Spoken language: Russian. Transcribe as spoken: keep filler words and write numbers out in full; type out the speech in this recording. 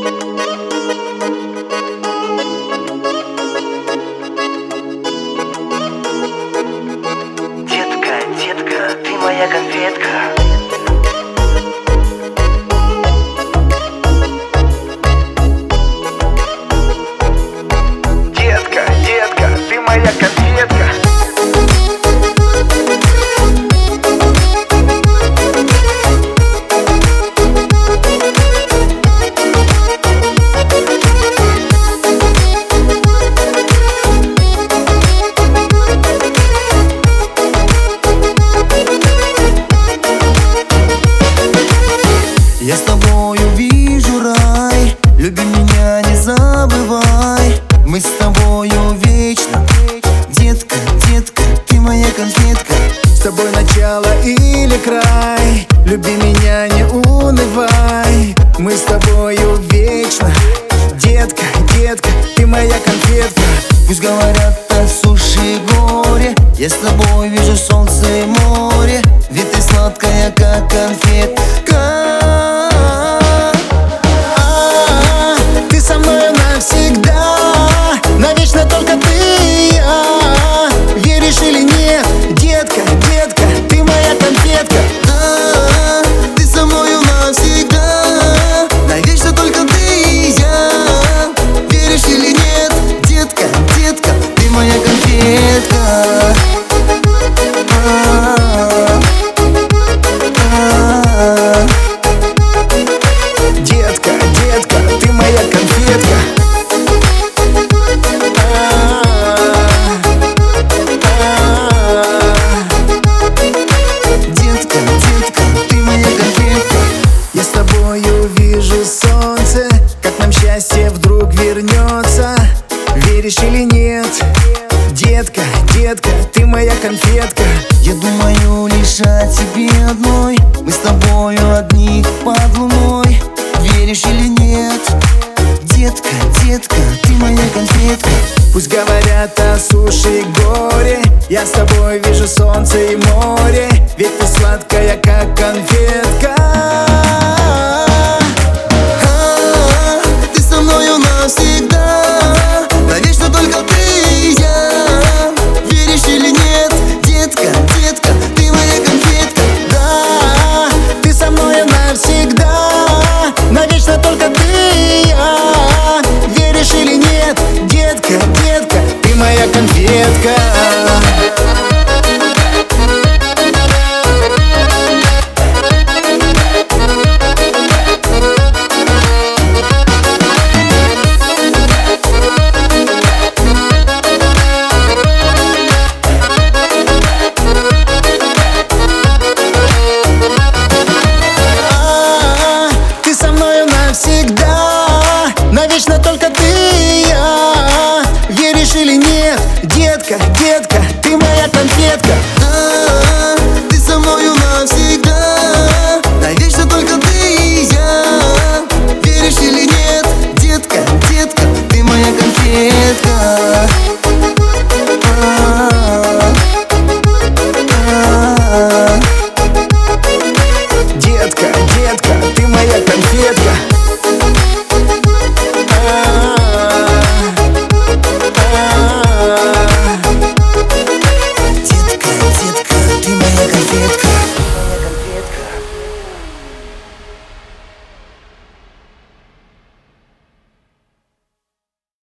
Детка, детка, ты моя конфетка. Детка, детка, ты моя конфетка. Я с тобою вижу рай, люби меня, не забывай. Мы с тобою вечно, детка, детка, ты моя конфетка. С тобой начало или край, люби меня, не унывай. Мы с тобою вечно, детка, детка, ты моя конфетка. Пусть говорят о суше и горе, я с тобой вижу солнце и море. Ведь ты сладкая, как конфетка. Навечно только ты и я. Веришь или нет, детка, детка, ты моя конфетка. Да, ты со мною навсегда. Навечно только ты и я. Веришь или нет, детка, детка, ты моя конфетка. Детка, детка, ты моя конфетка. Вижу солнце, как нам счастье вдруг вернется. Веришь или нет, детка, детка, ты моя конфетка. Я думаю лишь о тебе одной, мы с тобою одни под луной. Веришь или нет, детка, детка, ты моя конфетка. Пусть говорят о суше и горе, я с тобой вижу солнце и море. Ведь ты сладкая, как конфетка. Навсегда, навечно только ты и я. Веришь или нет, детка, детка, ты моя конфетка. Да, ты со мной навсегда, навечно только ты и я. Веришь или нет, детка, детка, ты моя конфетка. Навечно только ты и я. Веришь или нет, детка, детка, ты моя конфетка.